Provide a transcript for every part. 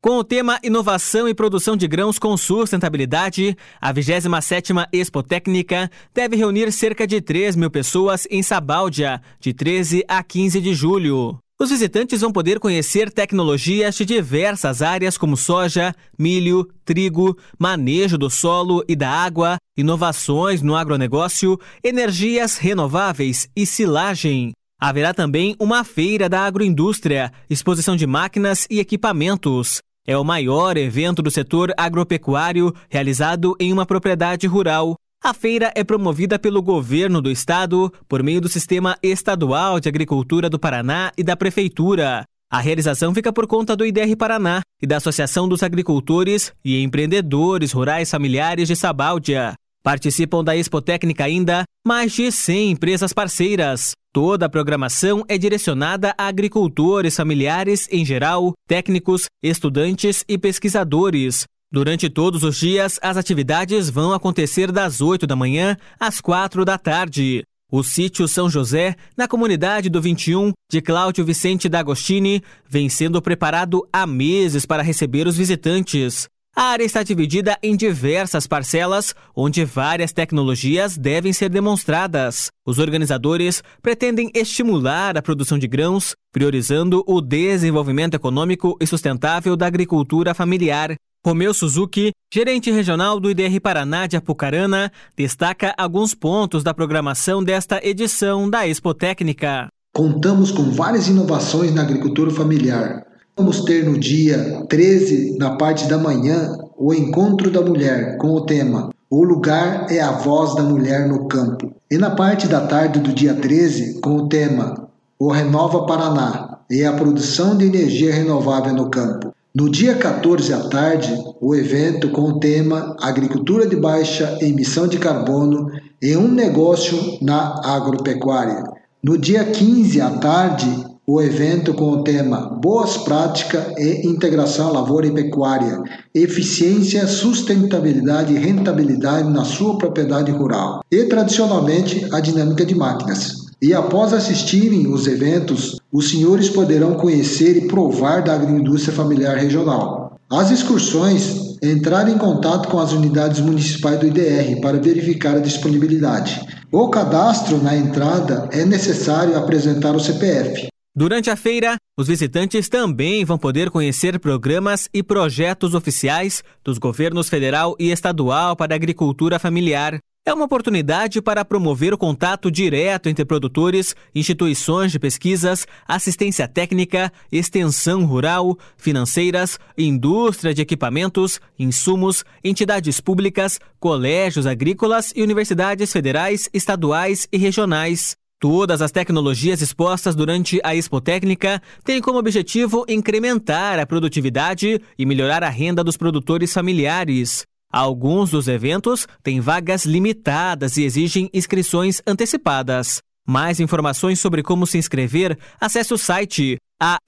Com o tema Inovação e Produção de Grãos com Sustentabilidade, a 27ª Expotécnica deve reunir cerca de 3.000 pessoas em Sabáudia, de 13 a 15 de julho. Os visitantes vão poder conhecer tecnologias de diversas áreas como soja, milho, trigo, manejo do solo e da água, inovações no agronegócio, energias renováveis e silagem. Haverá também uma feira da agroindústria, exposição de máquinas e equipamentos. É o maior evento do setor agropecuário realizado em uma propriedade rural. A feira é promovida pelo governo do estado por meio do Sistema Estadual de Agricultura do Paraná e da Prefeitura. A realização fica por conta do IDR Paraná e da Associação dos Agricultores e Empreendedores Rurais Familiares de Sabáudia. Participam da Expotécnica ainda mais de 100 empresas parceiras. Toda a programação é direcionada a agricultores familiares em geral, técnicos, estudantes e pesquisadores. Durante todos os dias, as atividades vão acontecer das 8 da manhã às 4 da tarde. O sítio São José, na comunidade do 21, de Cláudio Vicente D'Agostini, vem sendo preparado há meses para receber os visitantes. A área está dividida em diversas parcelas, onde várias tecnologias devem ser demonstradas. Os organizadores pretendem estimular a produção de grãos, priorizando o desenvolvimento econômico e sustentável da agricultura familiar. Romeu Suzuki, gerente regional do IDR Paraná de Apucarana, destaca alguns pontos da programação desta edição da Expotécnica. Contamos com várias inovações na agricultura familiar. Vamos ter no dia 13, na parte da manhã, o Encontro da Mulher, com o tema O Lugar é a Voz da Mulher no Campo. E na parte da tarde do dia 13, com o tema O Renova Paraná e a Produção de Energia Renovável no Campo. No dia 14 à tarde, o evento com o tema Agricultura de Baixa Emissão de Carbono e um Negócio na Agropecuária. No dia 15 à tarde, o evento com o tema Boas Práticas e Integração Lavoura e Pecuária, Eficiência, Sustentabilidade e Rentabilidade na sua propriedade rural. E, tradicionalmente, a dinâmica de máquinas. E após assistirem os eventos, os senhores poderão conhecer e provar da agroindústria familiar regional. As excursões entrarem em contato com as unidades municipais do IDR para verificar a disponibilidade. O cadastro na entrada é necessário apresentar o CPF. Durante a feira, os visitantes também vão poder conhecer programas e projetos oficiais dos governos federal e estadual para a agricultura familiar. É uma oportunidade para promover o contato direto entre produtores, instituições de pesquisas, assistência técnica, extensão rural, financeiras, indústria de equipamentos, insumos, entidades públicas, colégios agrícolas e universidades federais, estaduais e regionais. Todas as tecnologias expostas durante a Expotécnica têm como objetivo incrementar a produtividade e melhorar a renda dos produtores familiares. Alguns dos eventos têm vagas limitadas e exigem inscrições antecipadas. Mais informações sobre como se inscrever, acesse o site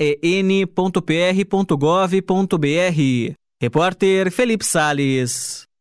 aen.pr.gov.br. Repórter Felipe Salles.